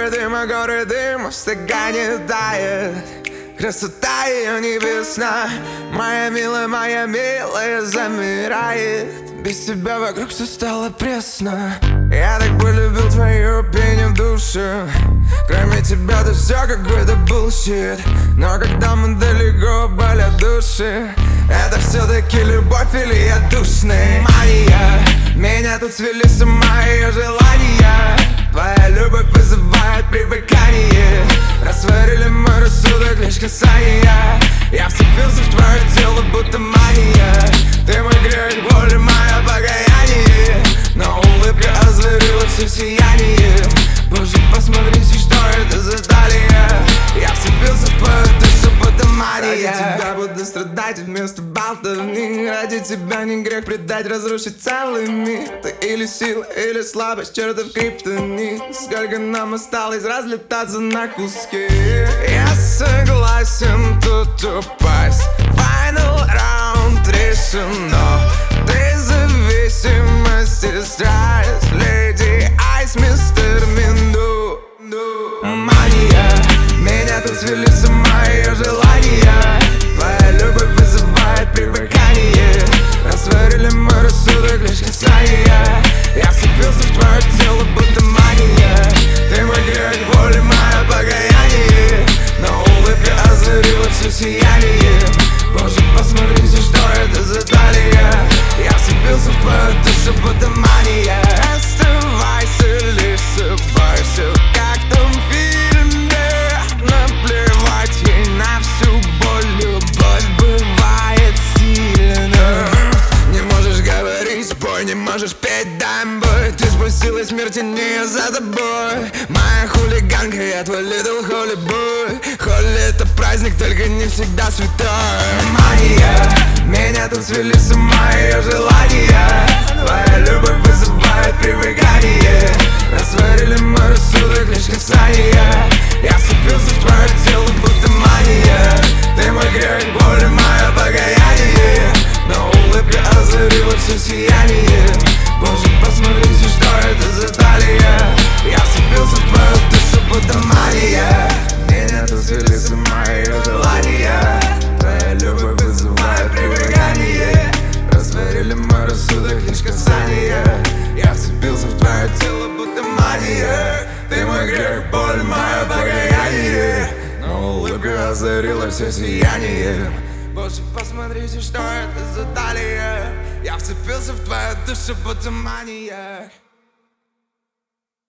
горы дым в стакане тает. Красота ее небесна, моя милая замирает. Без тебя вокруг все стало пресно. Я так полюбил твое пение в душе. Кроме тебя то все какой-то bullshit. Но когда мы далеко, болят души. Это все-таки любовь или я душный? Мания, меня тут свели с ума ее желания. Твоя любовь вызывает привыкание. Растворили мой рассудок лишь касания. Я вцепился в твое тело, будто мания. Ты мой грех, боль, мое покаяние. Но улыбка озарила все сияние. Боже, посмотрите, что это за талия. Я вцепился в твою душу, будто мания. Ради тебя буду страдать вместо болтовни. Ради тебя не грех предать, разрушить целый мир. Ты или сила, или слабость, чертов криптонит. Сколько нам осталось разлетаться на куски. Я согласен тут упасть. Final round решено. Ты зависимости страсть. Леди Айс, мистер Минду. Мания, меня тут свели с ума ее желания. Твоя любовь вызывает привыкание. Растворили мой рассудок лишь касания. Я вцепился в твое тело, будто мания. Ты мой грех, боль, мое покаяние. Но улыбка озарила все сияние. Боже, посмотрите, что это за талия. Я вцепился в твою душу, будто мания. Оставайся лишь собой, все как в том фильме. Наплевать ей на всю боль. Любовь бывает сильна. Не можешь говорить, спой, не можешь петь, дай бой. Ты спустилась, мир тенее за тобой. Моя хулиганка, я твой little holy boy. Холли — это праздник, только не всегда святой. Мания, меня тут свели с ума ее желания. Твоя любовь вызывает привыкание. Растворили мой рассудок лишь касания. Я вцепился в твое тело, будто мания. Ты мой грех, боль, мое покаяние. Но улыбка озарила все сияние. Боже, посмотрите, что это за талия. Я вцепился в твою душу, будто мания. Меня тут свели с ума ее желания. Твоя любовь вызывает привыкание. Растворили мой рассудок лишь касания. Я вцепился в твое тело, будто мания. Ты мой грех, боль, мое покаяние. Но улыбка озарила все сияние. Боже, посмотрите, что это за талия. Я вцепился в твою душу, будто мания.